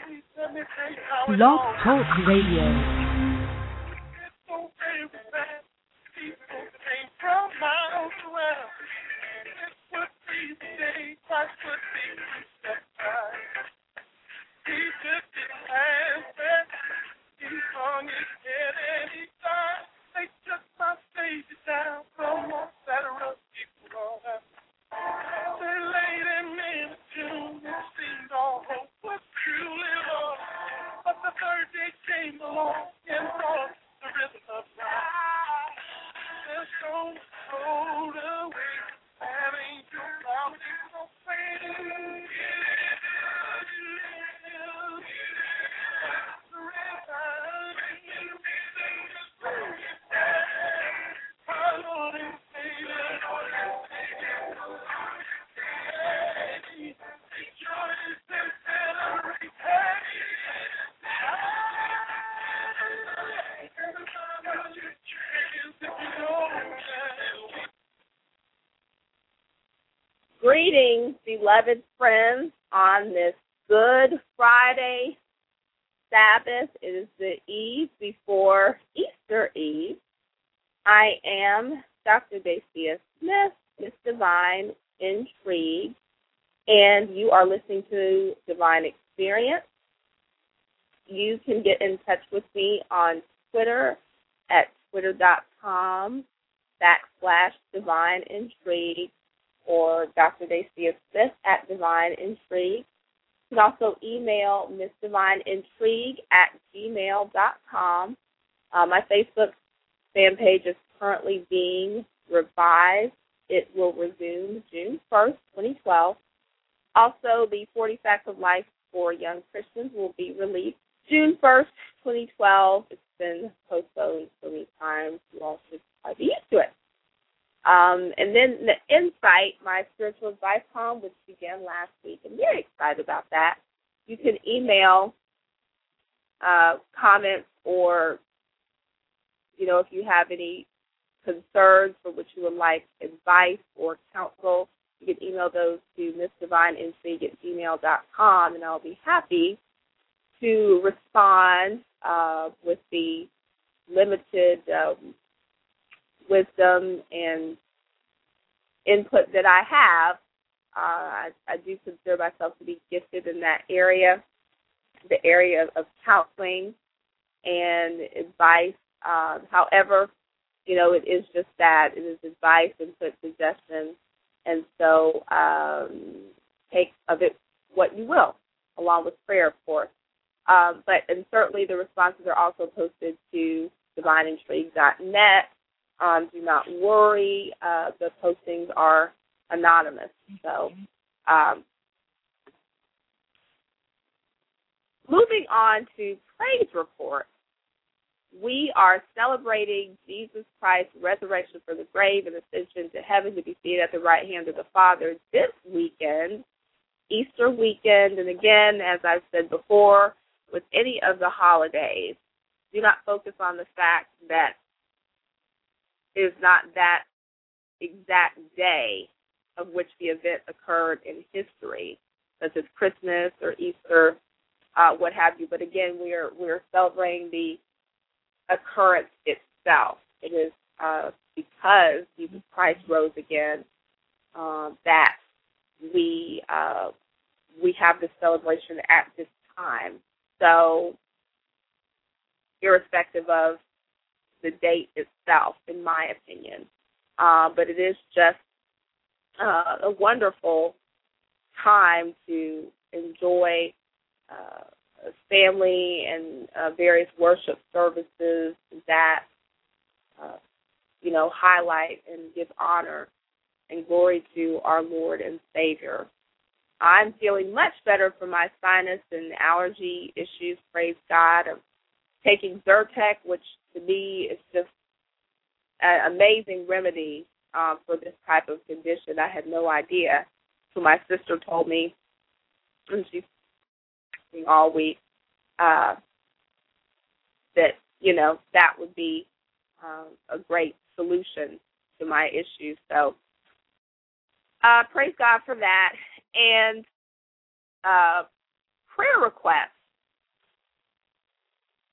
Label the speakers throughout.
Speaker 1: Blog Talk Radio.
Speaker 2: Greetings, beloved friends, on this Good Friday Sabbath. It is the eve before Easter Eve. I am Dr. Dacia Smith, Miss Divine Intrigue, and you are listening to Divine Experience. You can get in touch with me on Twitter at twitter.com/Divine Intrigue, or Dr. Dacia Smith at Divine Intrigue. You can also email MissDivineIntrigue@gmail.com. My Facebook fan page is currently being revised. It will resume June 1st, 2012. Also, the 40 Facts of Life for Young Christians will be released June 1st, 2012. It's been postponed so many times. You all should be used to it. And then the Insight, my spiritual advice column, which began last week. I'm very excited about that. You can email comments or, if you have any concerns for which you would like advice or counsel, you can email those to missdivineintrigue@gmail.com, and I'll be happy to respond with the limited wisdom and input that I have. I do consider myself to be gifted in that area, the area of counseling and advice. However, it is just that. It is advice, input, suggestions, and so take of it what you will, along with prayer, of course. And certainly the responses are also posted to divineintrigue.net. Do not worry. The postings are anonymous. So, moving on to praise report. We are celebrating Jesus Christ's resurrection from the grave and ascension to heaven to be seated at the right hand of the Father this weekend, Easter weekend. And again, as I've said before, with any of the holidays, do not focus on the fact that is not that exact day of which the event occurred in history, such as Christmas or Easter, what have you. But again, we're celebrating the occurrence itself. It is because Jesus Christ rose again that we have this celebration at this time. So, irrespective of the date itself, in my opinion. But it is just a wonderful time to enjoy family and various worship services that, highlight and give honor and glory to our Lord and Savior. I'm feeling much better from my sinus and allergy issues, praise God. I'm taking Zyrtec, which to me is just an amazing remedy for this type of condition. I had no idea. So my sister told me, and she's been all week, that, that would be a great solution to my issues. So praise God for that. And prayer requests.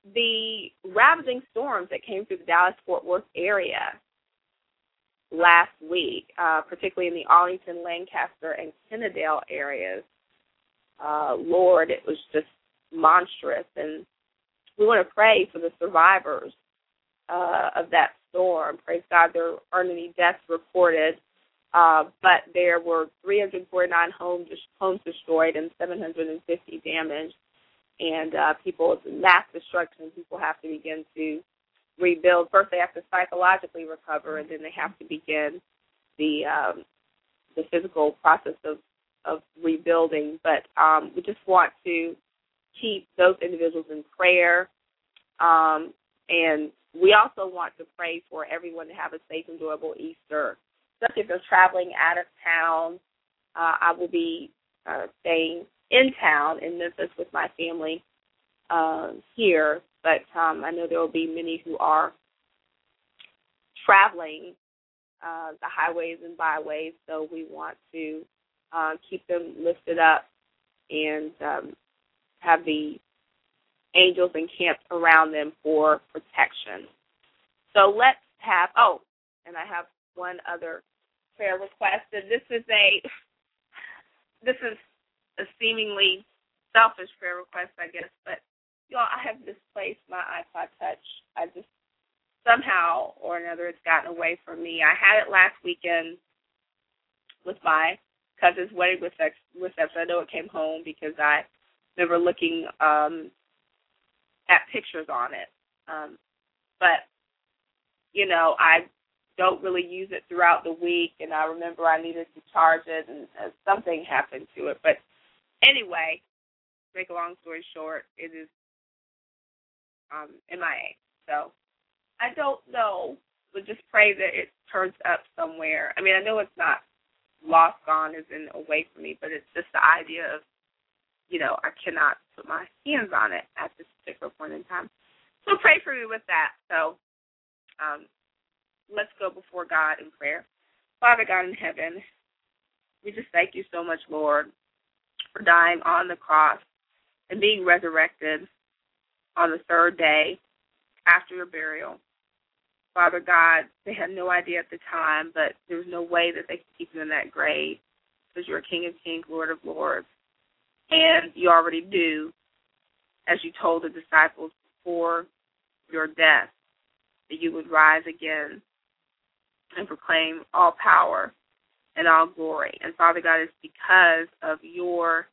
Speaker 2: the ravaging storms that came through the Dallas-Fort Worth area last week, particularly in the Arlington, Lancaster, and Kennedale areas, Lord, it was just monstrous. And we want to pray for the survivors of that storm. Praise God, there aren't any deaths reported, but there were 349 homes destroyed and 750 damaged. And it's mass destruction. People have to begin to rebuild. First, they have to psychologically recover, and then they have to begin the physical process of rebuilding. But we just want to keep those individuals in prayer. And we also want to pray for everyone to have a safe, enjoyable Easter. Especially if they're traveling out of town. I will be staying in town in Memphis with my family here, but I know there will be many who are traveling the highways and byways, so we want to keep them lifted up and have the angels encamped around them for protection. So let's have, and I have one other prayer request, and this is a seemingly selfish prayer request, I guess, but y'all, I have misplaced my iPod Touch. I just somehow or another it's gotten away from me. I had it last weekend with my cousin's wedding reception. I know it came home because I remember looking at pictures on it. But, I don't really use it throughout the week, and I remember I needed to charge it, and something happened to it. But anyway, to make a long story short, it is MIA. So I don't know, but just pray that it turns up somewhere. I mean, I know it's not lost, gone, as in away from me, but it's just the idea of, I cannot put my hands on it at this particular point in time. So pray for me with that. So let's go before God in prayer. Father God in heaven, we just thank you so much, Lord, for dying on the cross and being resurrected on the third day after your burial. Father God, they had no idea at the time, but there was no way that they could keep you in that grave because you're King of Kings, Lord of Lords. And you already knew, as you told the disciples before your death, that you would rise again and proclaim all power and all glory. And Father God, it's because of your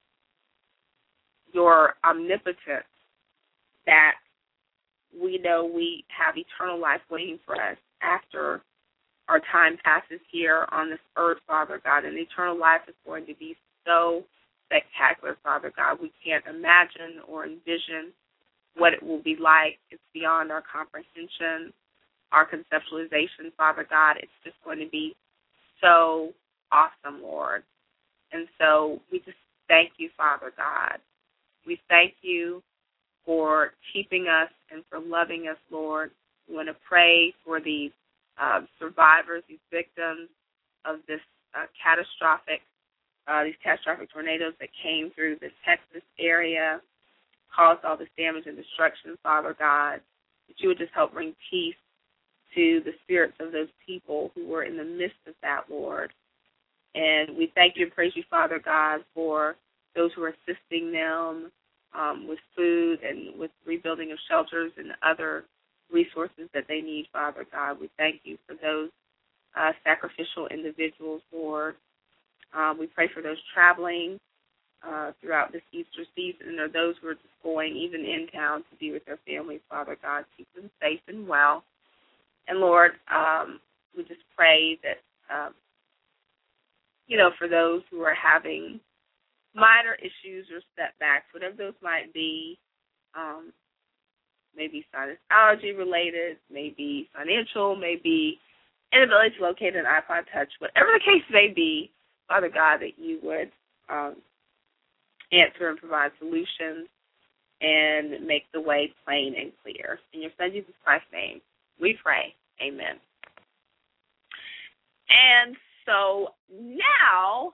Speaker 2: omnipotence that we know we have eternal life waiting for us after our time passes here on this earth, Father God. And eternal life is going to be so spectacular, Father God. We can't imagine or envision what it will be like. It's beyond our comprehension, our conceptualization, Father God. It's just going to be so awesome, Lord. And so we just thank you, Father God. We thank you for keeping us and for loving us, Lord. We want to pray for these survivors, these victims of this catastrophic tornadoes that came through the Texas area, caused all this damage and destruction, Father God, that you would just help bring peace to the spirits of those people who were in the midst of that, Lord. And we thank you and praise you, Father God, for those who are assisting them with food and with rebuilding of shelters and other resources that they need, Father God. We thank you for those sacrificial individuals, Lord. We pray for those traveling throughout this Easter season, or those who are just going even in town to be with their families, Father God. Keep them safe and well. And, Lord, we just pray that, for those who are having minor issues or setbacks, whatever those might be, maybe sinus allergy related, maybe financial, maybe inability to locate an iPod Touch, whatever the case may be, Father God, that you would answer and provide solutions and make the way plain and clear. In your Son, Jesus Christ's name, we pray. Amen. And so now,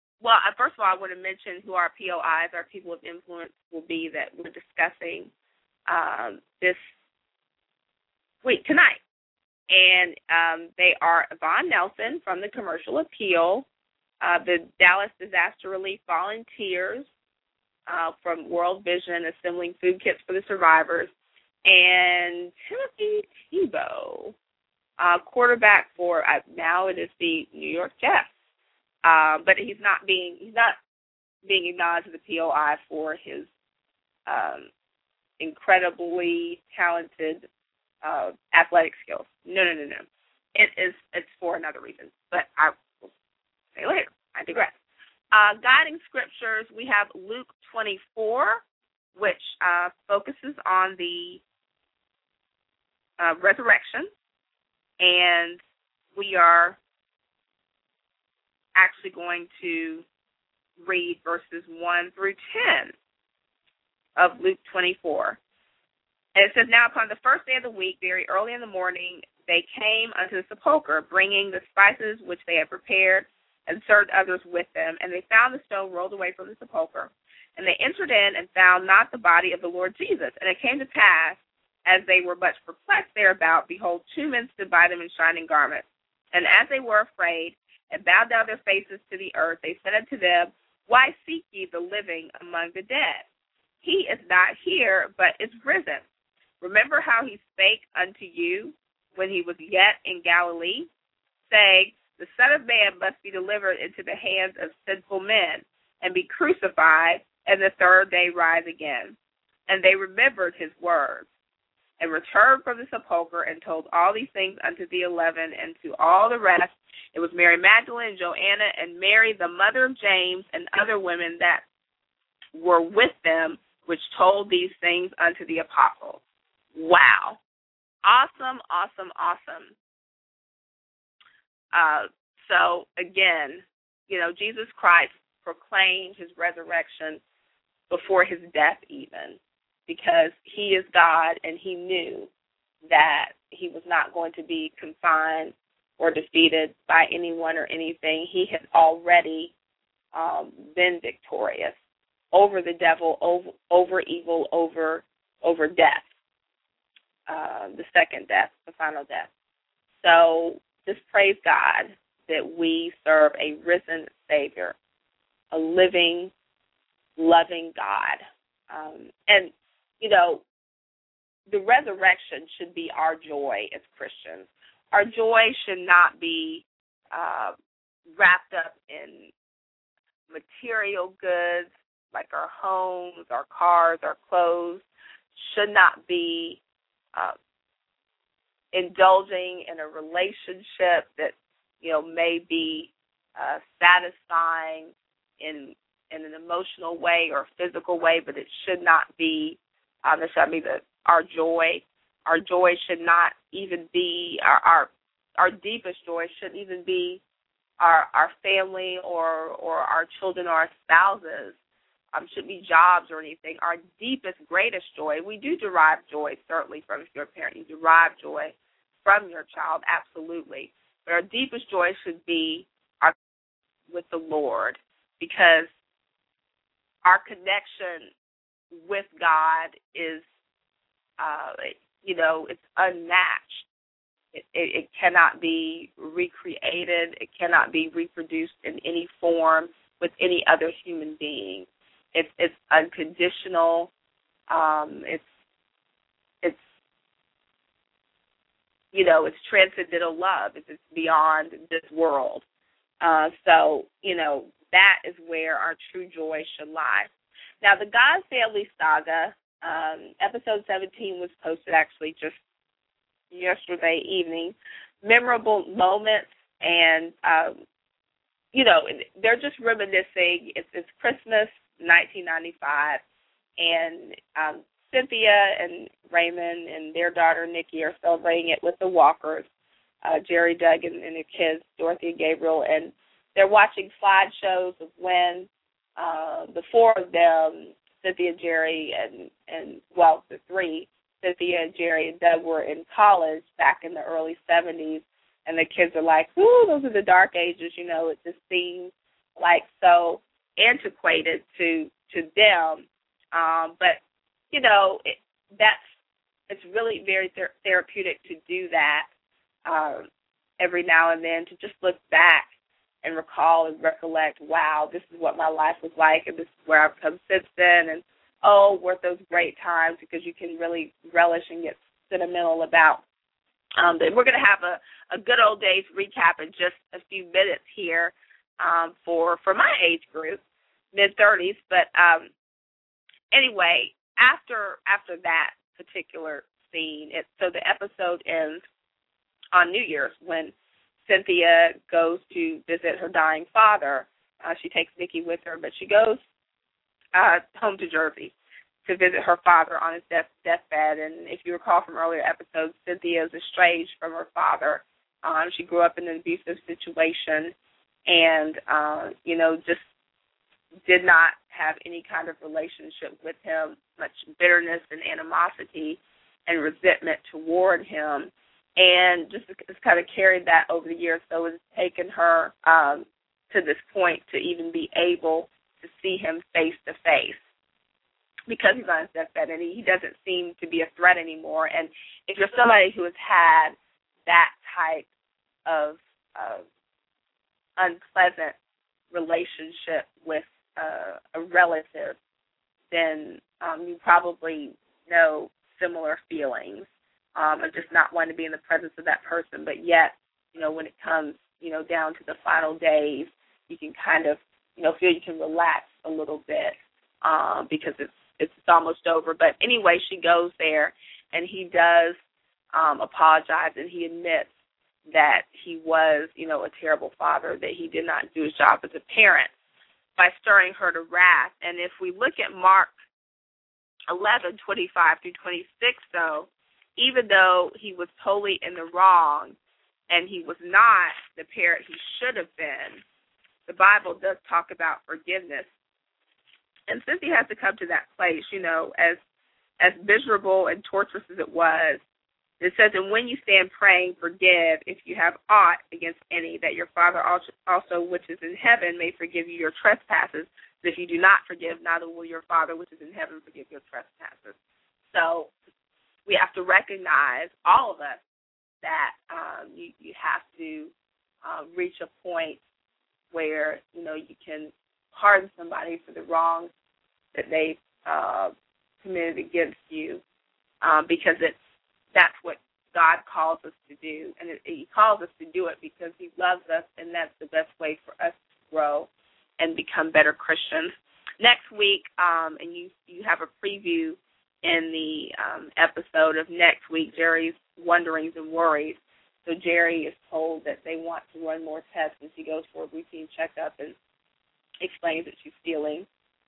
Speaker 2: first of all, I want to mention who our POIs, our people of influence, will be that we're discussing this week, tonight. And they are Yvonne Nelson from the Commercial Appeal, the Dallas Disaster Relief Volunteers from World Vision, assembling food kits for the survivors, and Timothy Tebow, quarterback for now it is the New York Jets. But he's not being acknowledged as the POI for his incredibly talented athletic skills. No. It's for another reason, but I will say later. I digress. Guiding scriptures, we have Luke 24, which focuses on the resurrection, and we are actually going to read verses 1 through 10 of Luke 24. And it says, now upon the first day of the week, very early in the morning, they came unto the sepulchre, bringing the spices which they had prepared, and served others with them. And they found the stone rolled away from the sepulchre. And they entered in and found not the body of the Lord Jesus. And it came to pass, as they were much perplexed thereabout, behold, 2 men stood by them in shining garments. And as they were afraid, and bowed down their faces to the earth, they said unto them, why seek ye the living among the dead? He is not here, but is risen. Remember how he spake unto you when he was yet in Galilee, saying, the Son of Man must be delivered into the hands of sinful men, and be crucified, and the third day rise again. And they remembered his words, and returned from the sepulchre, and told all these things unto the 11, and to all the rest. It was Mary Magdalene, Joanna, and Mary, the mother of James, and other women that were with them, which told these things unto the apostles. Wow. Awesome. So, again, Jesus Christ proclaimed his resurrection before his death even, because he is God, and he knew that he was not going to be confined or defeated by anyone or anything. He had already been victorious over the devil, over evil, over death, the second death, the final death. So just praise God that we serve a risen Savior, a living, loving God. And, the resurrection should be our joy as Christians. Our joy should not be wrapped up in material goods like our homes, our cars, our clothes. Should not be indulging in a relationship that may be satisfying in an emotional way or physical way, but it should not be. Our joy. Our joy should not even be our deepest joy. Shouldn't even be our family or our children or our spouses. Shouldn't be jobs or anything. Our deepest, greatest joy. We do derive joy certainly from, if you're a parent, you derive joy from your child, absolutely. But our deepest joy should be with the Lord, because our connection with God is, it's unmatched. It cannot be recreated. It cannot be reproduced in any form with any other human being. It's unconditional. It's transcendental love. It's beyond this world. So that is where our true joy should lie. Now, the God Family Saga, episode 17 was posted actually just yesterday evening. Memorable moments, and, they're just reminiscing. It's Christmas 1995, and Cynthia and Raymond and their daughter Nikki are celebrating it with the Walkers, Jerry, Doug, and their kids, Dorothy and Gabriel, and they're watching slideshows of when the four of them, Cynthia, Jerry, and the three, Cynthia, Jerry, and Doug, were in college back in the early 70s, and the kids are like, ooh, those are the dark ages, it just seems like so antiquated to them. But, it's really very therapeutic to do that every now and then, to just look back and recall and recollect, wow, this is what my life was like, and this is where I've come since then, and weren't those great times, because you can really relish and get sentimental about. We're going to have a good old days recap in just a few minutes here for my age group, mid-30s. But anyway, after that particular scene, so the episode ends on New Year's when Cynthia goes to visit her dying father. She takes Nikki with her, but she goes home to Jersey to visit her father on his deathbed. And if you recall from earlier episodes, Cynthia is estranged from her father. She grew up in an abusive situation and, just did not have any kind of relationship with him, much bitterness and animosity and resentment toward him. And just kind of carried that over the years. So it's taken her to this point to even be able to see him face to face, because he's on his deathbed and he doesn't seem to be a threat anymore. And if you're somebody who has had that type of unpleasant relationship with a relative, then you probably know similar feelings of just not wanting to be in the presence of that person. But yet, when it comes, down to the final days, you can kind of, feel you can relax a little bit because it's almost over. But anyway, she goes there, and he does apologize, and he admits that he was, a terrible father, that he did not do his job as a parent by stirring her to wrath. And if we look at Mark 11:25 through 26, though, even though he was totally in the wrong and he was not the parent he should have been, the Bible does talk about forgiveness. And Cynthia has to come to that place, as miserable and torturous as it was. It says, and when you stand praying, forgive if you have aught against any, that your Father also which is in heaven may forgive you your trespasses. But if you do not forgive, neither will your Father which is in heaven forgive your trespasses. So we have to recognize, all of us, that you have to reach a point where, you can pardon somebody for the wrongs that they committed against you, because that's what God calls us to do. And he calls us to do it because he loves us, and that's the best way for us to grow and become better Christians. Next week, and you have a preview in the episode of next week, Jerry's Wonderings and Worries. So Jerry is told that they want to run more tests, and she goes for a routine checkup and explains that she's feeling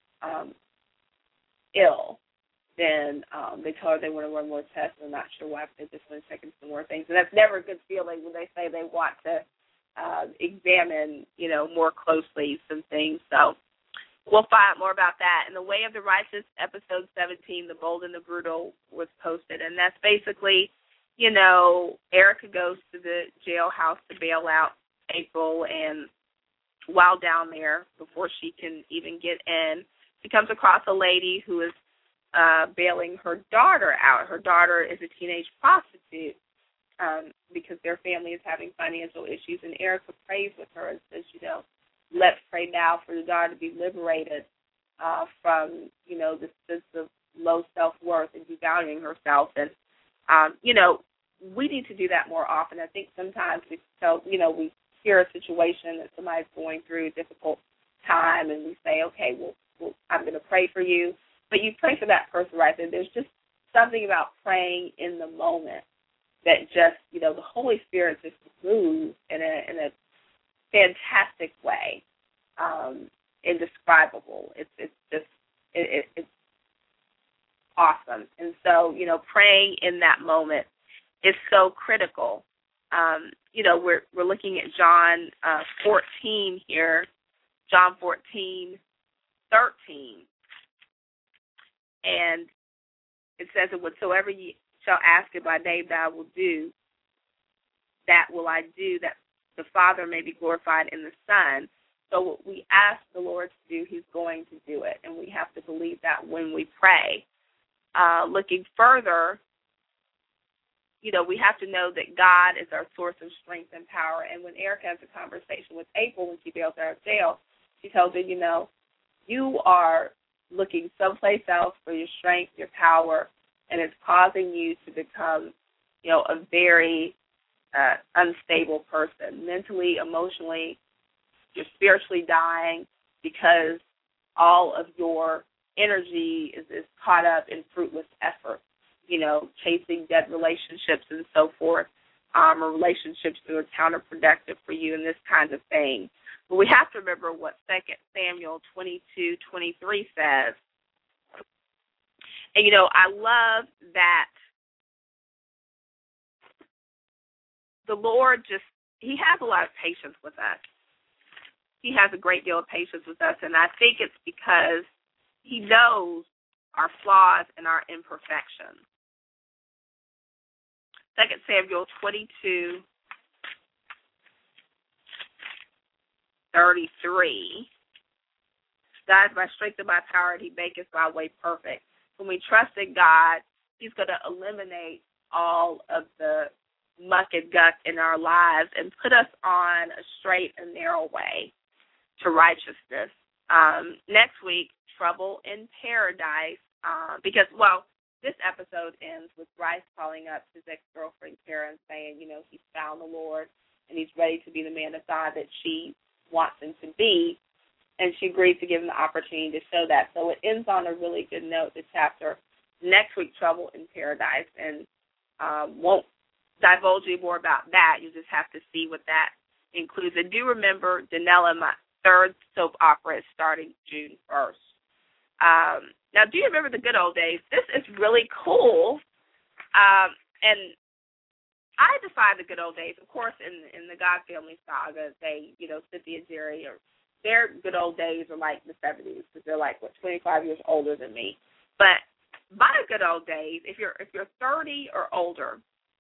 Speaker 2: ill. Then they tell her they want to run more tests. I'm not sure why, but they just want to check in some more things. And that's never a good feeling when they say they want to examine, more closely some things. So we'll find out more about that. In The Way of the Righteous, episode 17, The Bold and the Brutal, was posted. And that's basically, Erica goes to the jailhouse to bail out April, and while down there, before she can even get in, she comes across a lady who is bailing her daughter out. Her daughter is a teenage prostitute because their family is having financial issues, and Erica prays with her and says, let's pray now for the daughter to be liberated from, the sense of low self-worth and devaluing herself. And, we need to do that more often. I think sometimes we hear a situation that somebody's going through a difficult time, and we say, okay, well I'm going to pray for you. But you pray for that person right there. There's just something about praying in the moment that just, the Holy Spirit just moves in a fantastic way, indescribable. It's awesome. And so, praying in that moment is so critical. We're looking at John 14 here, John 14:13. And it says that whatsoever ye shall ask it by name that I will do, that will I do, that the Father may be glorified in the Son. So what we ask the Lord to do, he's going to do it. And we have to believe that when we pray. looking further, we have to know that God is our source of strength and power. And when Erica has a conversation with April when she bails out of jail, she tells her, you are looking someplace else for your strength, your power, and it's causing you to become, a very unstable person. Mentally, emotionally, you're spiritually dying because all of your energy is caught up in fruitless effort, chasing dead relationships and so forth, or relationships that are counterproductive for you and this kind of thing. But we have to remember what 2 Samuel 22:23 says. And, I love that the Lord He has a lot of patience with us. He has a great deal of patience with us, and I think it's because He knows our flaws and our imperfections. 2 Samuel 22:33. God is my strength and my power, and He maketh my way perfect. When we trust in God, He's going to eliminate all of the muck and guck in our lives and put us on a straight and narrow way to righteousness. Next week, Trouble in Paradise, because this episode ends with Bryce calling up his ex-girlfriend Karen saying, he's found the Lord and he's ready to be the man of God that she wants him to be, and she agrees to give him the opportunity to show that. So it ends on a really good note, the chapter. Next week, Trouble in Paradise, and won't divulge you more about that. You just have to see what that includes. And do remember, Danella, my third soap opera, is starting June 1st. Now, do you remember the good old days? This is really cool. And I define the good old days. Of course, in the God Family saga, they, Cynthia and Jerry, their good old days are like the 70s because they're like, 25 years older than me. But my good old days, if you're 30 or older,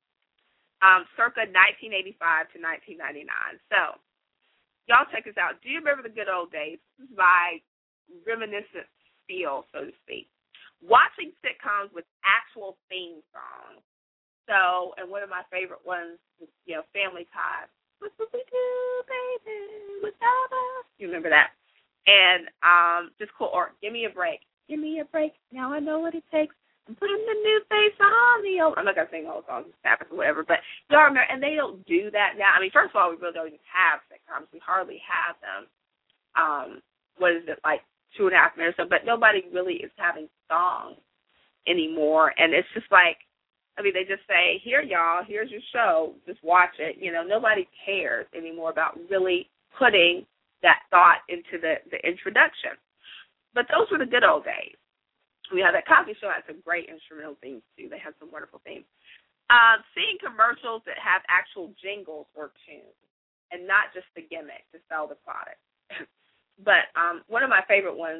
Speaker 2: circa 1985 to 1999. So, y'all check this out. Do you remember the good old days? This is my reminiscent feel, so to speak. Watching sitcoms with actual theme songs. So, and one of my favorite ones was, Family Ties. What would we do, baby, without us? You remember that? And just cool. Or Give Me a Break. Give me a break. Now I know what it takes. I'm putting the new face on the old. I'm not going to sing the whole song, or whatever, but y'all remember, and they don't do that now. I mean, first of all, we really don't even have sitcoms. We hardly have them. What is it, like 2.5 minutes? But nobody really is having songs anymore, and it's just like, they just say, here, y'all, here's your show, just watch it. Nobody cares anymore about really putting that thought into the introduction. But those were the good old days. We had that Cosby Show had some great instrumental themes, too. They had some wonderful themes. Seeing commercials that have actual jingles or tunes and not just the gimmick to sell the product. But one of my favorite ones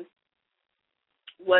Speaker 2: was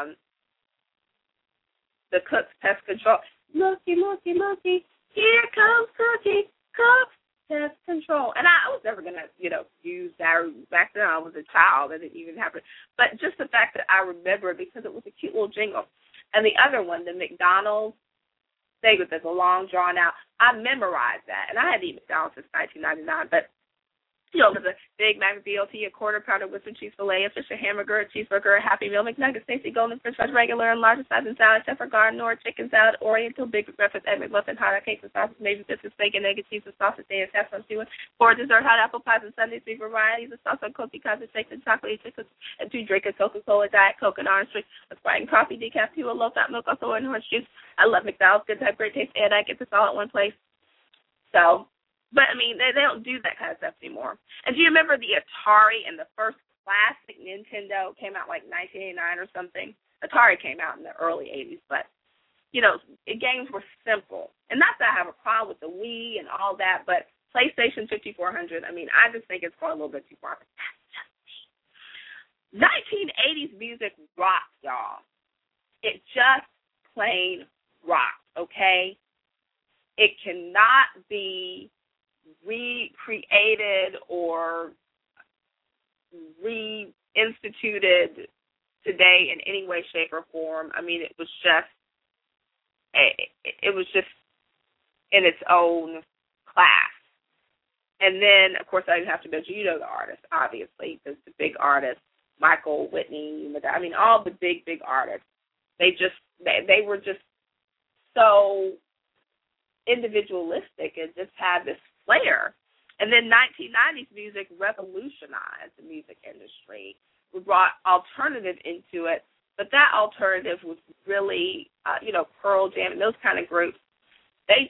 Speaker 2: the Cook's Pest Control. Looky, looky, looky, here comes Cookie, Cook's Pest Control. And I was never going to, use that. Back then I was a child. I didn't even have it. But just the fact that I remember it because it was a cute little jingle. And the other one, the McDonald's, they was a long, drawn out. I memorized that. And I hadn't eaten McDonald's since 1999. But, with a Big Mac BLT, a quarter pounder with some cheese fillet, a fish, a hamburger, a cheeseburger, a Happy Meal, McNuggets, Stacy Golden, French fries, regular and large size and salad, Chef Garden, or chicken salad, Oriental, big breakfast, egg McMuffin, hot cakes and sausage, maybe biscuits, bacon, egg, and cheese and sausage, and saffron stew, for dessert, hot apple pies and sundaes, three varieties of sauce on coffee, cottage shakes and chocolate chickens, and 2 drink of Coca-Cola, Diet Coke, and orange drink, a Sprite and coffee, decaf, 2 low-fat milk, also and orange juice. I love McDonald's, good to have great taste, and I get this all at one place. So, but, they don't do that kind of stuff anymore. And do you remember the Atari and the first classic Nintendo came out like 1989 or something? Atari came out in the early 80s, but, games were simple. And not that I have a problem with the Wii and all that, but PlayStation 5400, I just think it's going a little bit too far. 1980s music rocks, y'all. It just plain rocks, okay? It cannot be recreated or reinstituted today in any way, shape, or form. I mean, it was just in its own class. And then, of course, I didn't have to mention, the artists, obviously, the big artists, Michael, Whitney, I mean, all the big artists. They were just so individualistic and just had this flair. And then 1990s music revolutionized the music industry. We brought alternative into it, but that alternative was really, Pearl Jam and those kind of groups. They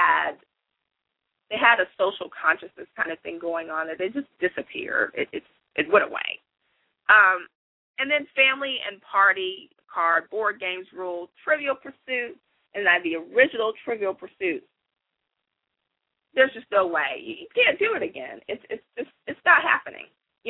Speaker 2: had a social consciousness kind of thing going on that they just disappeared. It went away. And then family and party card, board games ruled, Trivial Pursuit, and the original Trivial Pursuit. There's just no way. You can't do it again. It's not happening,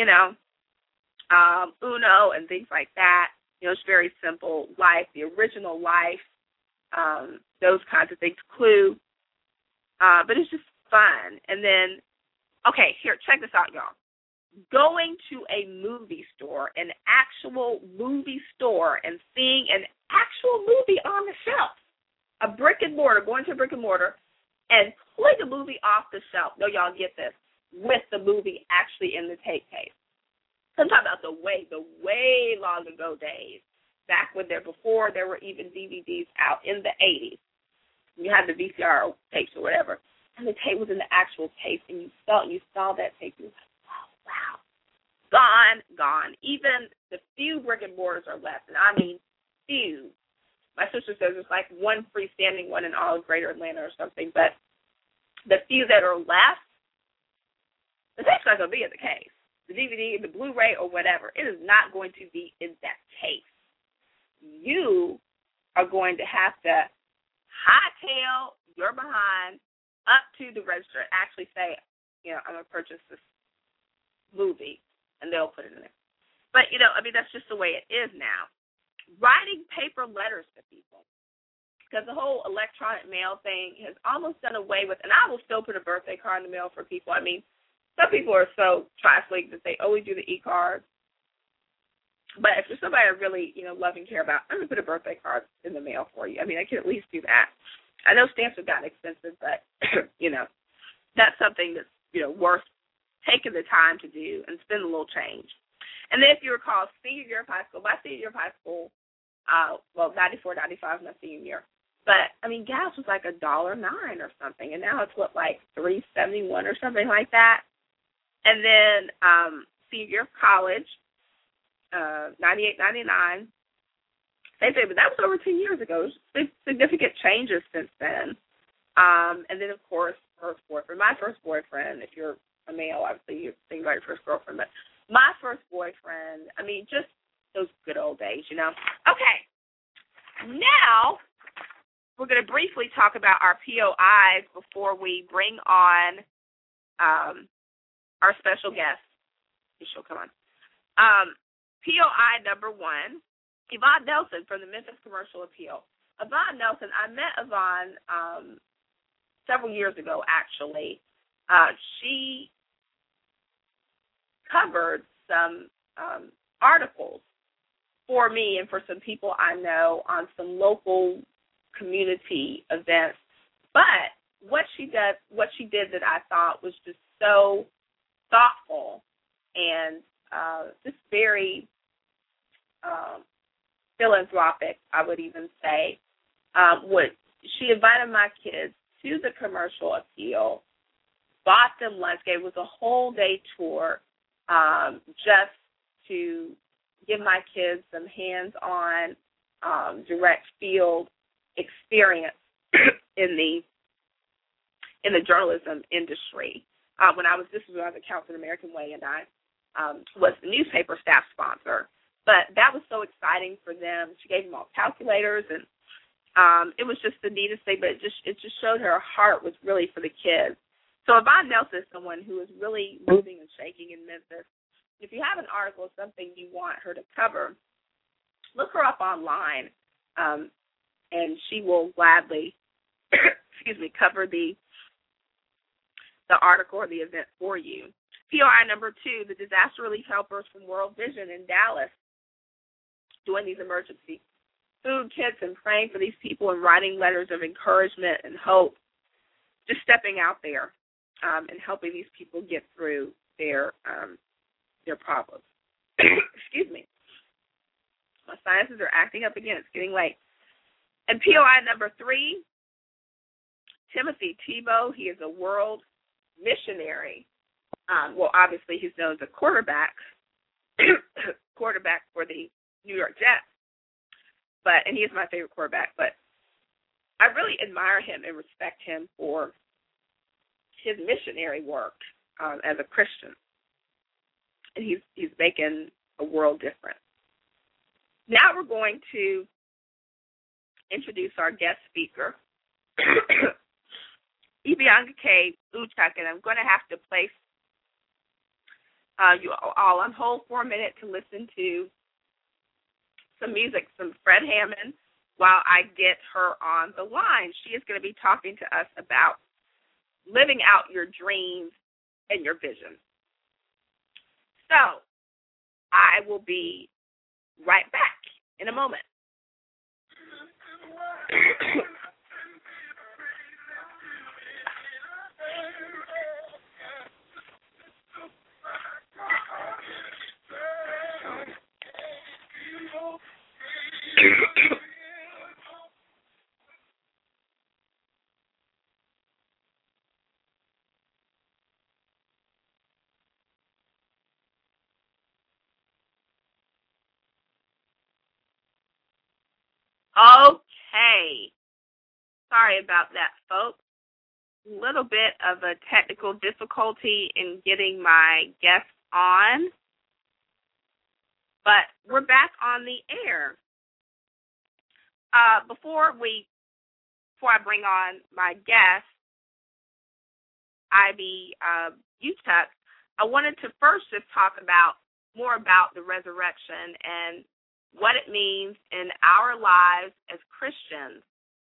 Speaker 2: Uno and things like that. It's very simple. Life, the original Life, those kinds of things. Clue. But it's just fun. And then, okay, here, check this out, y'all. Going to a movie store, an actual movie store, and seeing an actual movie on the shelf, going to a brick and mortar, and pulling a movie off the shelf. No, y'all get this, with the movie actually in the tape case. I'm talking about the way long ago days, back when before there were even DVDs out in the 80s. You had the VCR tapes or whatever, and the tape was in the actual tape, and you saw that tape. You were like, oh, wow. Gone. Even the few brick and mortars are left, and I mean few. My sister says there's like one freestanding one in all of Greater Atlanta or something, but the few that are left, the tape's not going to be in the case. The DVD, the Blu-ray, or whatever, it is not going to be in that case. You are going to have to hightail your behind up to the register and actually say, I'm going to purchase this movie, and they'll put it in there. But, that's just the way it is now. Writing paper letters to people, because the whole electronic mail thing has almost done away with, and I will still put a birthday card in the mail for people. I mean, some people are so trifling that they only do the e-cards. But if there's somebody I really, love and care about, I'm going to put a birthday card in the mail for you. I mean, I can at least do that. I know stamps have gotten expensive, but, that's something that's, worth taking the time to do and spend a little change. And then if you recall, senior year of high school, my senior year of high school, 94, 95, my senior year. But, I mean, gas was like $1.09 or something, and now it's, like $3.71 or something like that. And then senior year of college, 98, 99, same thing, but that was over 10 years ago. There's significant changes since then. And then, of course, first boyfriend. My first boyfriend, if you're a male, obviously you're thinking about your first girlfriend, but my first boyfriend, I mean, just those good old days, Okay, now we're going to briefly talk about our POIs before we bring on our special guest. She'll come on. POI number 1, Yvonne Nelson from the Memphis Commercial Appeal. Yvonne Nelson, I met Yvonne several years ago, actually. She covered some articles for me and for some people I know on some local community events. But what she did that I thought was just so thoughtful and just very philanthropic, I would even say. She invited my kids to the Commercial Appeal, bought them lunch, gave it was a whole day tour, just to give my kids some hands-on, direct field experience in the journalism industry. This was when I was at Council American Way, and I was the newspaper staff sponsor. But that was so exciting for them. She gave them all calculators, and it was just the neatest thing. But it just showed her heart was really for the kids. So Yvonne Nelson is someone who is really moving and shaking in Memphis. If you have an article, something you want her to cover, look her up online, and she will gladly, cover the article or the event for you. POI number 2, the disaster relief helpers from World Vision in Dallas. doing these emergency food kits and praying for these people and writing letters of encouragement and hope, just stepping out there and helping these people get through their problems. Excuse me. My sinuses are acting up again. It's getting late. And POI number 3, Timothy Tebow. He is a world missionary. Well, obviously he's known as a quarterback for the New York Jets. And he is my favorite quarterback. But I really admire him and respect him for his missionary work as a Christian. And he's making a world difference. Now we're going to introduce our guest speaker, Ibiankeke Uchuk, and I'm going to have to place you all on hold for a minute to listen to some music, some Fred Hammond, while I get her on the line. She is going to be talking to us about living out your dreams and your vision. So I will be right back in a moment. Okay. Sorry about that, folks. A little bit of a technical difficulty in getting my guests on, but we're back on the air. Before I bring on my guest, Ivy Uchuk, I wanted to first just talk more about the resurrection and what it means in our lives as Christians.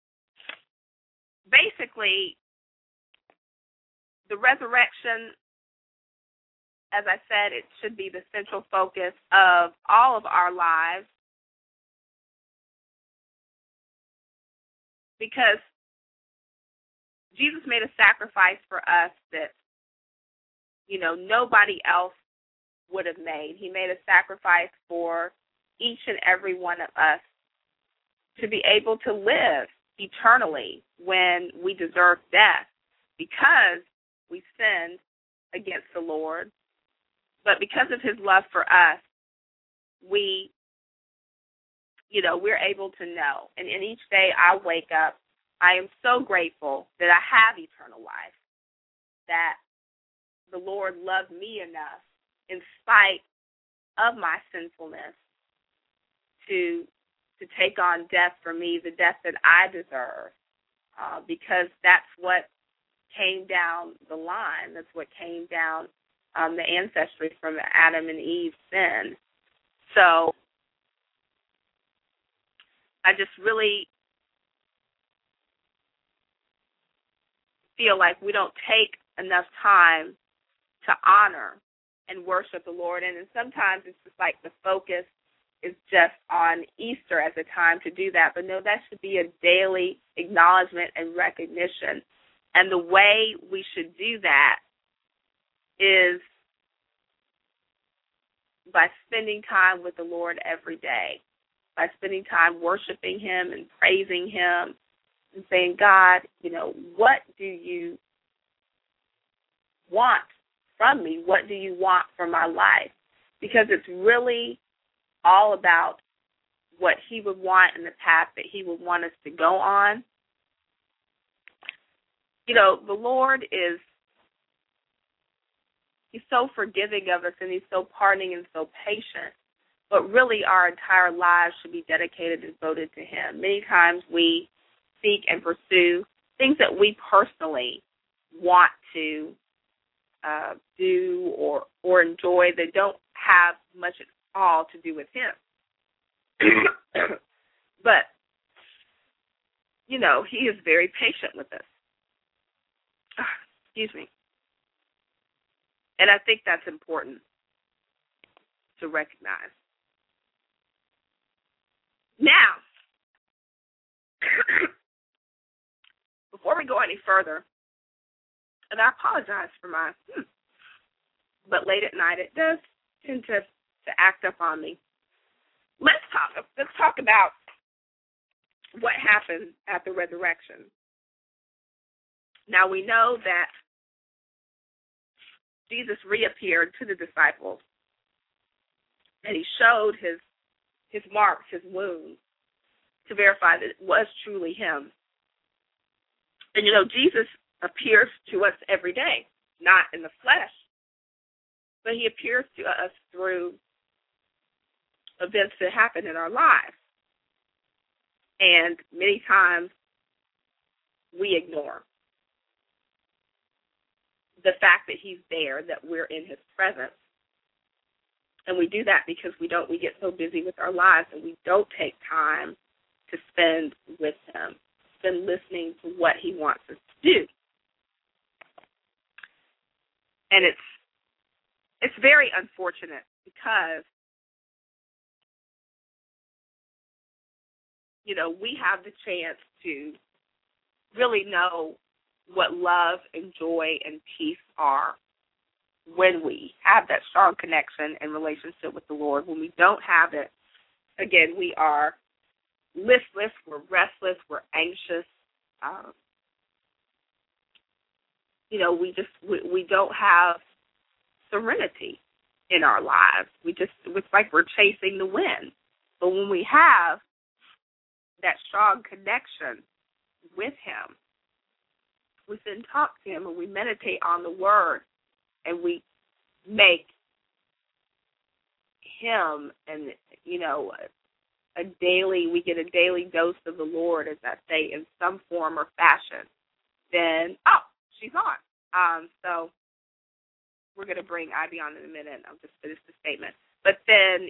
Speaker 2: Basically, the resurrection, as I said, it should be the central focus of all of our lives, because Jesus made a sacrifice for us that, nobody else would have made. He made a sacrifice for each and every one of us to be able to live eternally when we deserve death because we sinned against the Lord. But because of his love for us, we're able to know. And in each day I wake up, I am so grateful that I have eternal life, that the Lord loved me enough in spite of my sinfulness to take on death for me, the death that I deserve, because that's what came down the line. That's what came down the ancestry from Adam and Eve's sin. So I just really feel like we don't take enough time to honor and worship the Lord. And sometimes it's just like the focus is just on Easter as a time to do that. But no, that should be a daily acknowledgement and recognition. And the way we should do that is by spending time with the Lord every day, by spending time worshiping him and praising him and saying, God, what do you want from me? What do you want for my life? Because it's really all about what he would want and the path that he would want us to go on. The Lord he's so forgiving of us, and he's so pardoning and so patient. But really our entire lives should be dedicated and devoted to him. Many times we seek and pursue things that we personally want to do or enjoy that don't have much at all to do with him. But, he is very patient with us. Excuse me. And I think that's important to recognize. Now, before we go any further, and I apologize for my, but late at night it does tend to act up on me. Let's talk about what happened at the resurrection. Now we know that Jesus reappeared to the disciples, and he showed his marks, his wounds, to verify that it was truly him. And Jesus appears to us every day, not in the flesh, but he appears to us through events that happen in our lives. And many times we ignore the fact that he's there, that we're in his presence. And we do that because we get so busy with our lives and we don't take time to spend with him, spend listening to what he wants us to do. And it's very unfortunate because we have the chance to really know what love and joy and peace are when we have that strong connection and relationship with the Lord. When we don't have it, again, we are listless, we're restless, we're anxious. We don't have serenity in our lives. It's like we're chasing the wind. But when we have that strong connection with him, we then talk to him and we meditate on the word and we make him we get a daily dose of the Lord, as I say, in some form or fashion. Then, she's on. So we're going to bring Ivy on in a minute. I'll just finish the statement. But then,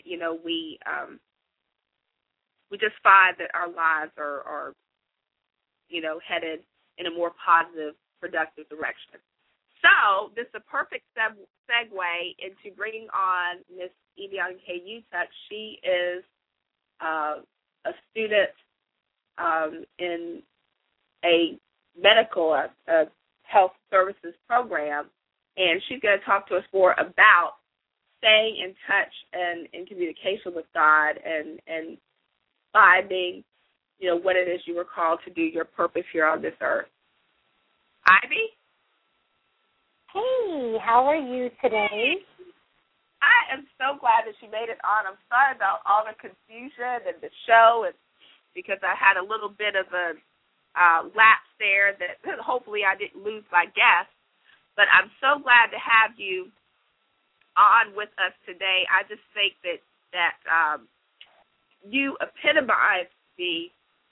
Speaker 2: we just find that our lives are headed in a more positive, productive direction. So this is a perfect segue into bringing on Miss Evian K. Utuck. She is a student in a medical health services program, and she's going to talk to us more about staying in touch and in communication with God and finding, what it is you were called to do, your purpose here on this earth. Ivy?
Speaker 3: Hey, how are you today?
Speaker 2: I am so glad that she made it on. I'm sorry about all the confusion and the show, and because I had a little bit of a lapse there that hopefully I didn't lose my guest. But I'm so glad to have you on with us today. I just think that you epitomize the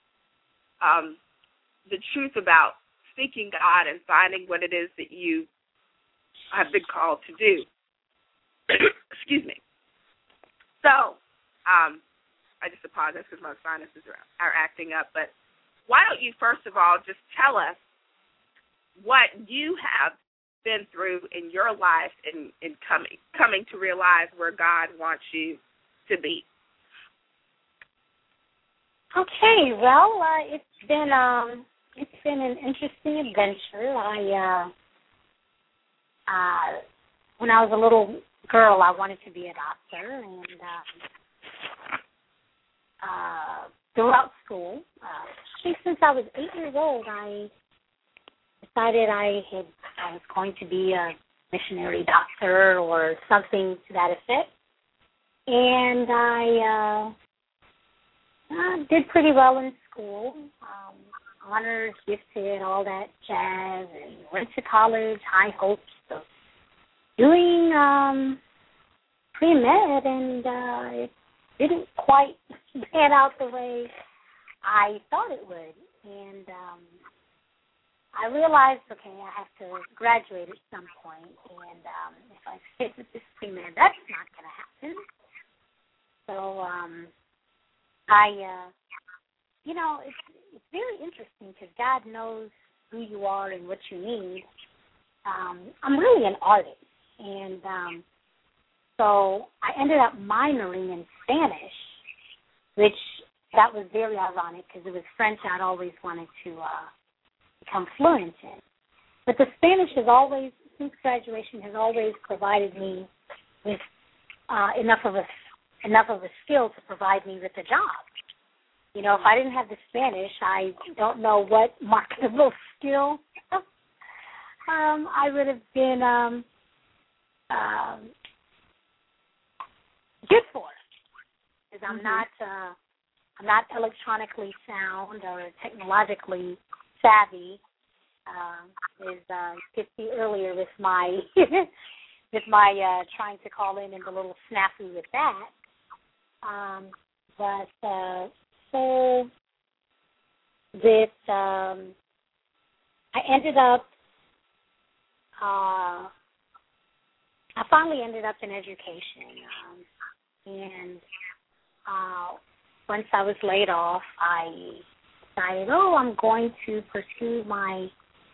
Speaker 2: truth about seeking God and finding what it is that you have been called to do. Excuse me. So, I just apologize because my sinuses are acting up. But why don't you, first of all, just tell us what you have been through in your life in coming to realize where God wants you to be.
Speaker 3: Okay, well, it's been an interesting adventure. When I was a little girl, I wanted to be a doctor, and throughout school, since I was 8 years old, I decided I was going to be a missionary doctor or something to that effect, and I did pretty well in school, honors, gifted, all that jazz, and went to college, high hopes of doing pre-med, and it didn't quite pan out the way I thought it would. And I realized, okay, I have to graduate at some point, and if I stick with this pre-med, that's not going to happen. So it's very interesting because God knows who you are and what you need. I'm really an artist, and so I ended up minoring in Spanish, which that was very ironic because it was French I'd always wanted to become fluent in. But the Spanish has always, since graduation, has always provided me with enough of a skill to provide me with a job. You know, if I didn't have the Spanish, I don't know what marketable skill I would have been good for. Because I'm not electronically sound or technologically savvy. As you could see earlier with my trying to call in and the little snafu with that. So with I finally ended up in education, and once I was laid off, I decided, I'm going to pursue my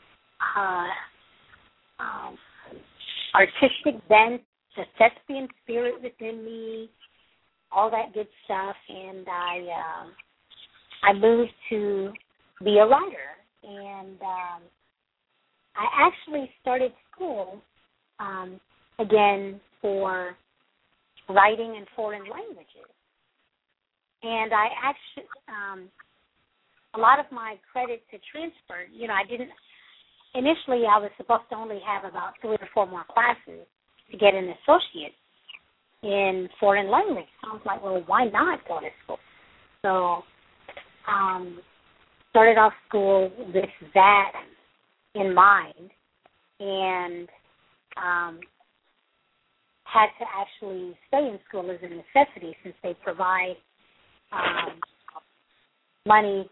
Speaker 3: artistic bent, the thespian spirit within me, all that good stuff, and I moved to be a writer, and I actually started school again for writing in foreign languages, and I actually a lot of my credits had transferred. You know, initially I was supposed to only have about 3 or 4 more classes to get an associate in foreign language. So I was like, well, why not go to school? So started off school with that in mind, and had to actually stay in school as a necessity since they provide money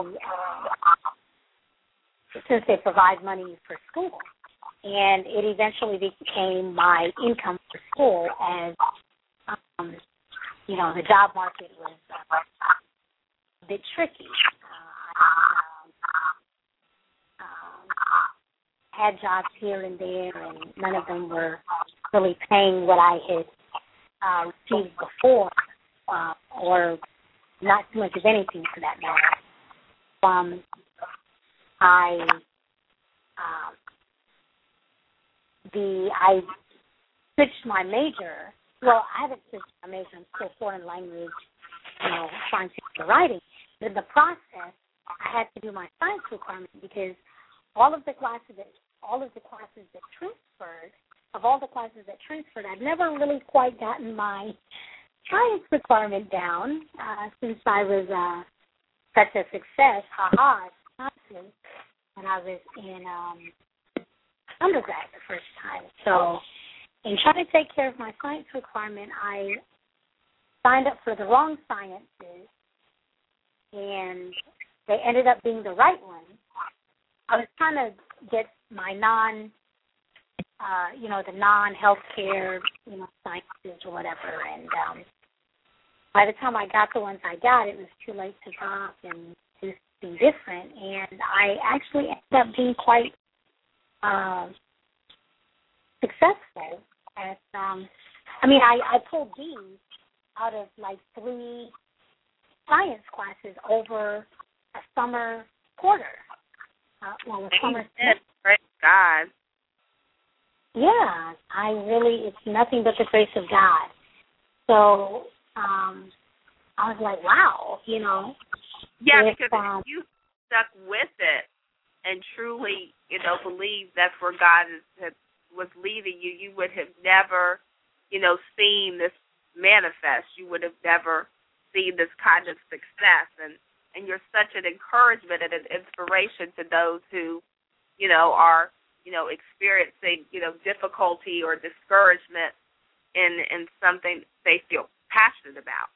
Speaker 3: for school. And it eventually became my income for school as, the job market was a bit tricky. I had jobs here and there, and none of them were really paying what I had received before, or not too much of anything for that matter. I switched my major. Well, I haven't switched my major. I'm still foreign language, trying to get the writing. But in the process, I had to do my science requirement because all of the classes that transferred, I'd never really quite gotten my science requirement down since I was such a success, when I was in undergrad the first time. So in trying to take care of my science requirement, I signed up for the wrong sciences, and they ended up being the right ones. I was trying to get my the non-healthcare, sciences or whatever, and by the time I got the ones I got, it was too late to drop and do something different, and I actually ended up being quite successful at, I pulled D's out of like 3 science classes over a summer quarter. A summer semester.
Speaker 2: Praise God.
Speaker 3: Yeah, it's nothing but the grace of God. So I was like, wow,
Speaker 2: Yeah, because if you stuck with it and truly, believed that's where God was leading you, you would have never, seen this manifest. You would have never seen this kind of success. And you're such an encouragement and an inspiration to those who, are, experiencing, difficulty or discouragement in something they feel passionate about.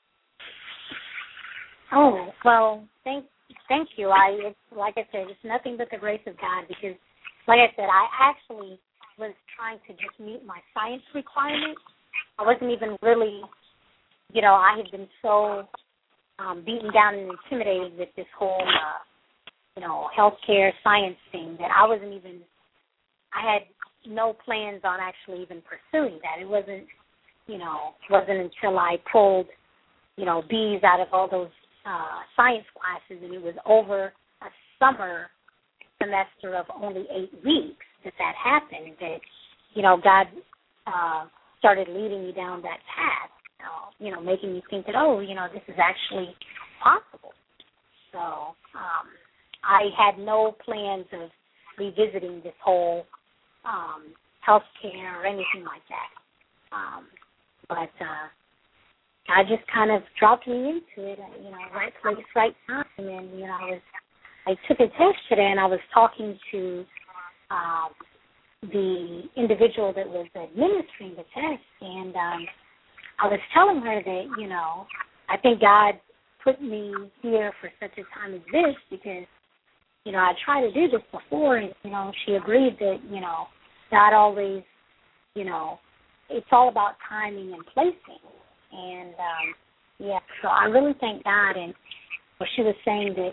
Speaker 3: Oh, well, thank you. It's like I said, it's nothing but the grace of God because, like I said, I actually was trying to just meet my science requirements. I wasn't even really, I had been so beaten down and intimidated with this whole, healthcare science thing that I had no plans on actually even pursuing that. It wasn't until I pulled, B's out of all those science classes, and it was over a summer semester of only 8 weeks that happened, that, God started leading me down that path, making me think that, this is actually possible. So I had no plans of revisiting this whole healthcare or anything like that. But God just kind of dropped me into it, right place, right time. And, I took a test today, and I was talking to the individual that was administering the test, and I was telling her that, I think God put me here for such a time as this because, I tried to do this before, and, she agreed that, God always, it's all about timing and placing. And, so I really thank God. And what she was saying that,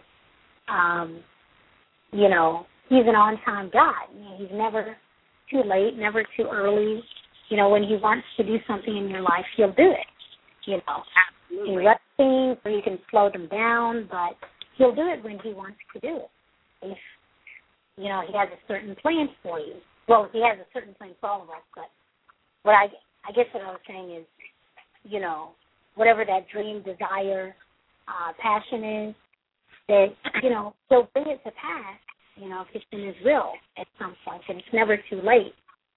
Speaker 3: He's an on-time God. He's never too late, never too early. When He wants to do something in your life, He'll do it.
Speaker 2: Absolutely.
Speaker 3: He rush things, or you can slow them down, but He'll do it when He wants to do it. If, He has a certain plan for you. Well, He has a certain plan for all of us, but what I guess what I was saying is, whatever that dream, desire, passion is, that, He'll bring it to pass, if it's in His will at some point, and it's never too late,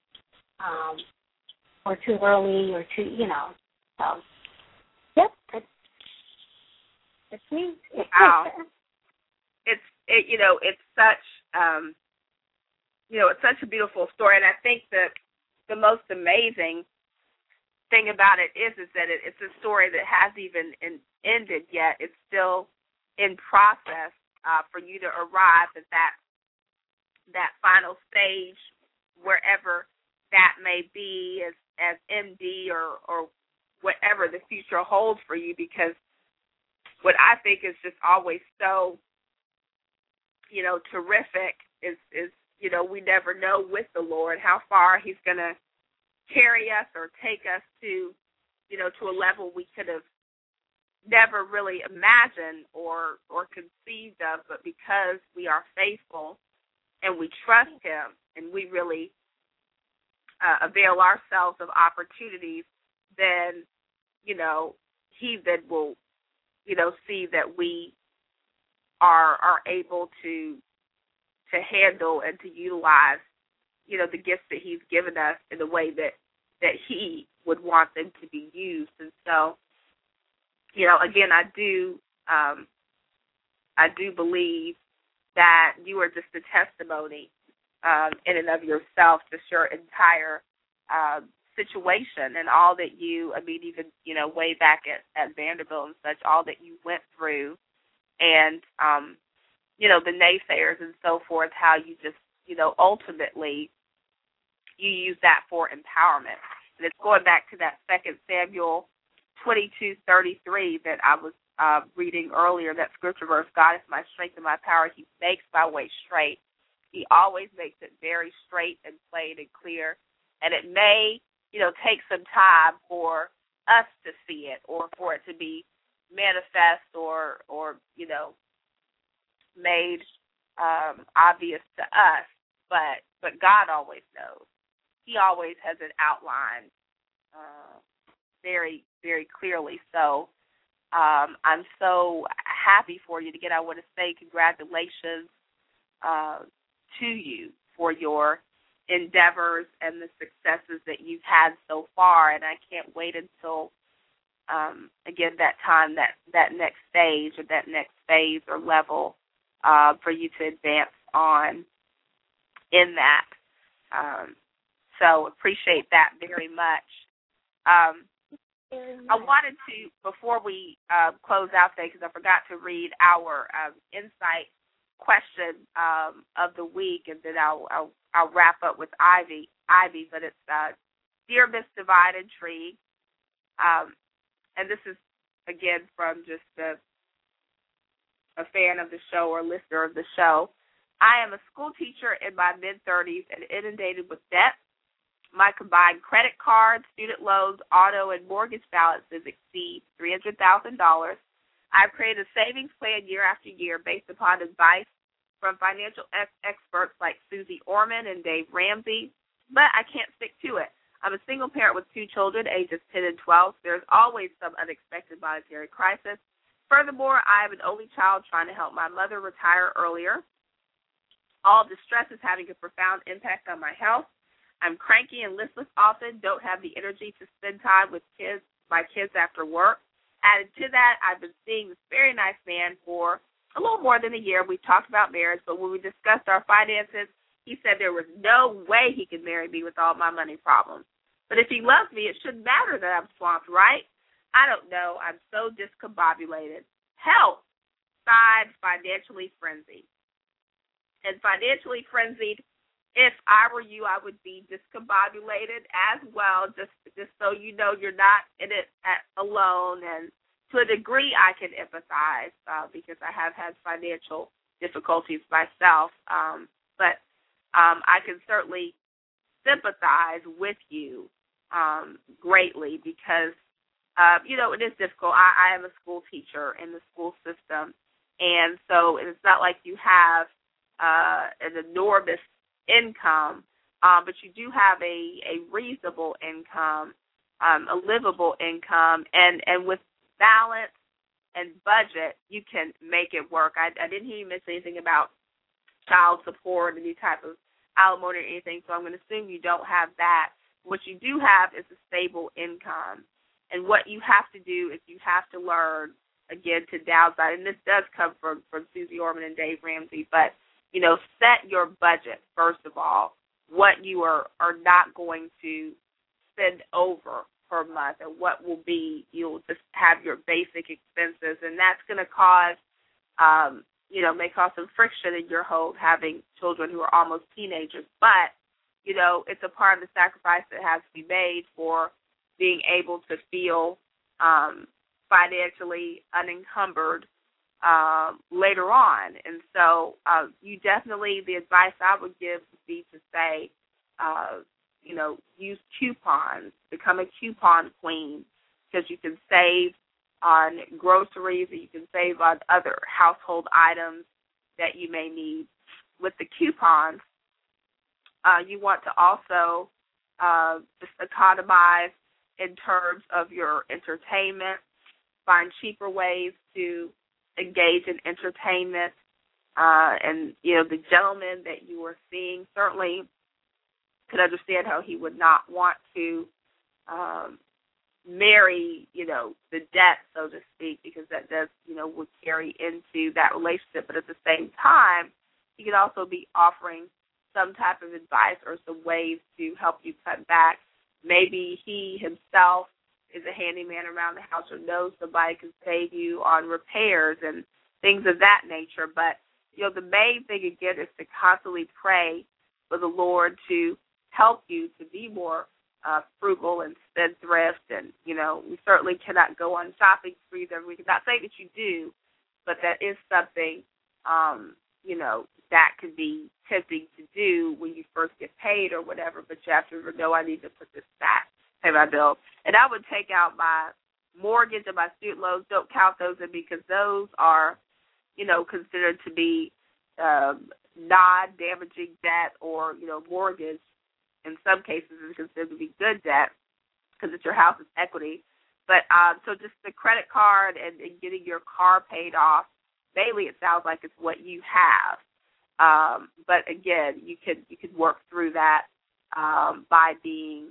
Speaker 3: or too early, or too, so, yep, that's me.
Speaker 2: Wow. It's such, it's such a beautiful story, and I think that the most amazing thing about it is that it's a story that hasn't even ended yet. It's still in process for you to arrive at that final stage, wherever that may be, as MD or whatever the future holds for you. Because what I think is just always so, terrific is we never know with the Lord how far He's going to carry us or take us to, to a level we could have never really imagined or conceived of. But because we are faithful and we trust Him and we really avail ourselves of opportunities, then, He then will, see that we are able to handle and to utilize, the gifts that He's given us in the way that He would want them to be used. And so, again, I do believe that you are just a testimony in and of yourself, just your entire situation and all that you, even, way back at Vanderbilt and such, all that you went through, and, the naysayers and so forth, how you just, ultimately you use that for empowerment. And it's going back to that 2 Samuel 22:33 that I was reading earlier, that scripture verse, God is my strength and my power. He makes my way straight. He always makes it very straight and plain and clear. And it may, take some time for us to see it, or for it to be manifest or made obvious to us, but God always knows. He always has it outlined very, very clearly. So I'm so happy for you. Again, I want to say congratulations to you for your endeavors and the successes that you've had so far, and I can't wait until again, that time, that next stage or that next phase or level for you to advance on in that. So appreciate that very much. I wanted to, before we close out today, because I forgot to read our insight question of the week, and then I'll wrap up with Ivy. But it's Dear Miss Divine Intrigue, and this is, again, from just a fan of the show or listener of the show. I am a school teacher in my mid-30s and inundated with debt. My combined credit card, student loans, auto, and mortgage balances exceed $300,000. I've created a savings plan year after year based upon advice from financial experts like Susie Orman and Dave Ramsey, but I can't stick to it. I'm a single parent with 2 children, ages 10 and 12. There's always some unexpected monetary crisis. Furthermore, I have an only child trying to help my mother retire earlier. All this stress is having a profound impact on my health. I'm cranky and listless often, don't have the energy to spend time with my kids after work. Added to that, I've been seeing this very nice man for a little more than a year. We talked about marriage, but when we discussed our finances, he said there was no way he could marry me with all my money problems. But if he loves me, it shouldn't matter that I'm swamped, right? I don't know. I'm so discombobulated. Help! Signed, Financially Frenzied. And financially frenzied, if I were you, I would be discombobulated as well, just so you know you're not in it alone. And to a degree, I can empathize because I have had financial difficulties myself. But I can certainly sympathize with you greatly because, it is difficult. I am a school teacher in the school system, and so it's not like you have an enormous income, but you do have a reasonable income, a livable income, and with balance and budget, you can make it work. I didn't hear you mention anything about child support, any type of alimony or anything, so I'm going to assume you don't have that. What you do have is a stable income, and what you have to do is you have to learn, again, to downsize, and this does come from Susie Orman and Dave Ramsey, but set your budget, first of all, what you are not going to spend over per month and what will be, you'll just have your basic expenses, and that's going to cause, may cause some friction in your home having children who are almost teenagers. But, it's a part of the sacrifice that has to be made for being able to feel financially unencumbered later on. And so you definitely, the advice I would give would be to say, use coupons, become a coupon queen, because you can save on groceries or you can save on other household items that you may need. With the coupons, you want to also just economize in terms of your entertainment, find cheaper ways to engage in entertainment, and the gentleman that you are seeing certainly could understand how he would not want to marry, the debt, so to speak, because that does, would carry into that relationship. But at the same time, he could also be offering some type of advice or some ways to help you cut back. Maybe he himself is a handyman around the house or knows somebody can save you on repairs and things of that nature. But, the main thing, again, is to constantly pray for the Lord to help you to be more frugal and spendthrift. And, we certainly cannot go on shopping sprees every week. Not saying that you do, but that is something, that can be tempting to do when you first get paid or whatever, but you have to know I need to put this back, pay my bills. And I would take out my mortgage and my student loans. Don't count those in because those are, considered to be non-damaging debt, or, mortgage in some cases is considered to be good debt because it's your house's equity. But so just the credit card and getting your car paid off, mainly it sounds like it's what you have. But again, you could work through that by being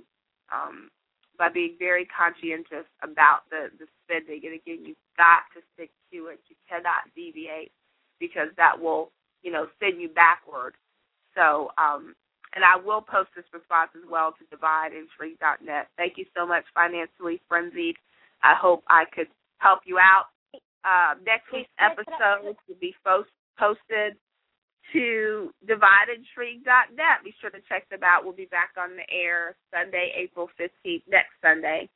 Speaker 2: very conscientious about the spending. And again, you've got to stick to it. You cannot deviate because that will, send you backward. So, and I will post this response as well to divideandshrink.net. Thank you so much, Financially Frenzied. I hope I could help you out. Next week's episode will be posted to divideandshrink.net. Be sure to check them out. We'll be back on the air Sunday, April 15th, next Sunday.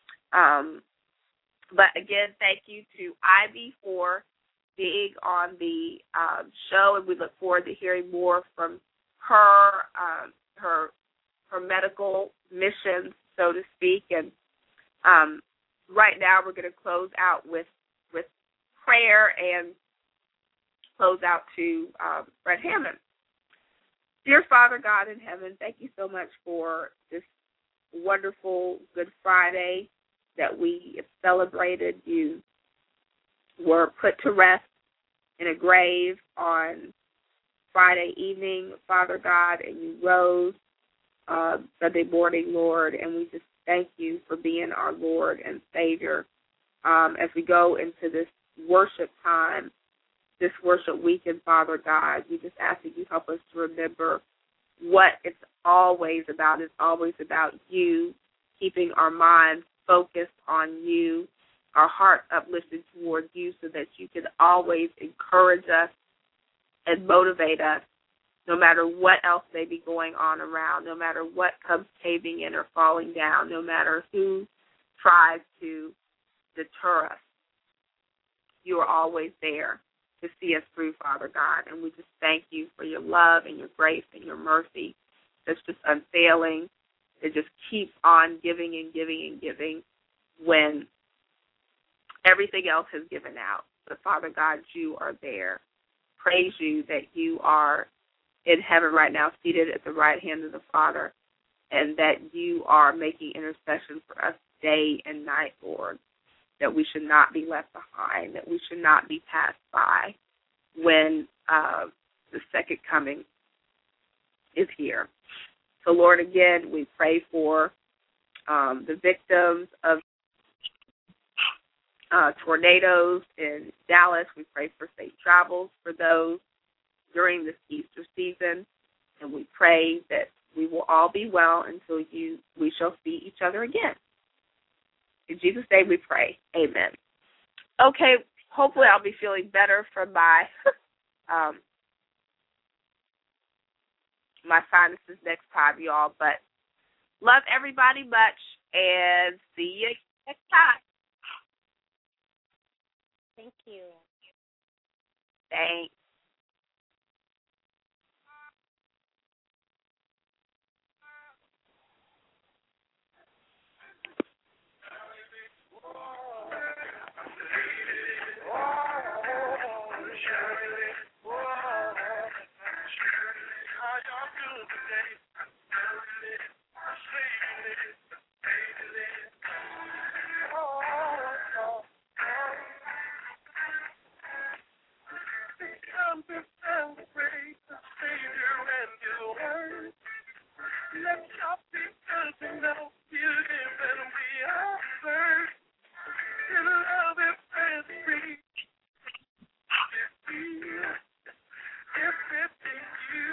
Speaker 2: But again, thank you to Ivy for being on the show, and we look forward to hearing more from her, her medical mission, so to speak. And right now we're going to close out with prayer and close out to Fred Hammond. Dear Father God in heaven, thank you so much for this wonderful Good Friday that we have celebrated. You were put to rest in a grave on Friday evening, Father God, and you rose Sunday morning, Lord, and we just thank you for being our Lord and Savior. As we go into this worship time, this worship weekend, Father God, we just ask that you help us to remember what it's always about. It's always about you, keeping our minds focused on you, our hearts uplifted towards you, so that you can always encourage us and motivate us, no matter what else may be going on around, no matter what comes caving in or falling down, no matter who tries to deter us. You are always there to see us through, Father God, and we just thank you for your love and your grace and your mercy that's just unfailing. It just keeps on giving and giving and giving when everything else has given out. But, Father God, you are there. Praise you that you are in heaven right now, seated at the right hand of the Father, and that you are making intercession for us day and night, Lord, that we should not be left behind, that we should not be passed by when the second coming is here. So, Lord, again, we pray for the victims of tornadoes in Dallas. We pray for safe travels for those during this Easter season, and we pray that we will all be well until we shall see each other again. In Jesus' name we pray. Amen. Okay, hopefully I'll be feeling better from my my sinuses next time, y'all. But love everybody much, and see you next time.
Speaker 3: Thank you.
Speaker 2: Thanks.
Speaker 4: If it is you.